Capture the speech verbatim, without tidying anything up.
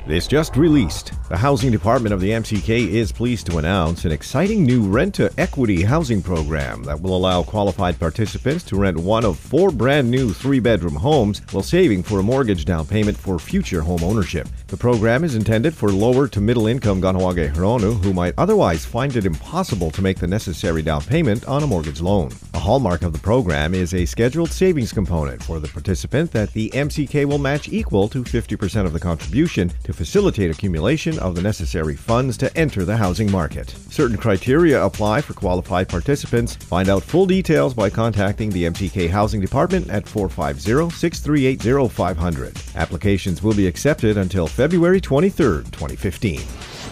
This just released. The Housing Department of the M C K is pleased to announce an exciting new rent-to-equity housing program that will allow qualified participants to rent one of four brand new three-bedroom homes while saving for a mortgage down payment for future home ownership. The program is intended for lower to middle-income Kahnawake Hironu who might otherwise find it impossible to make the necessary down payment on a mortgage loan. A hallmark of the program is a scheduled savings component for the participant that the M C K will match equal to fifty percent of the contribution to facilitate accumulation of the necessary funds to enter the housing market. Certain criteria apply for qualified participants. Find out full details by contacting the M C K Housing Department at four five zero, six three eight zero, five hundred. Applications will be accepted until February twenty-third, twenty fifteen.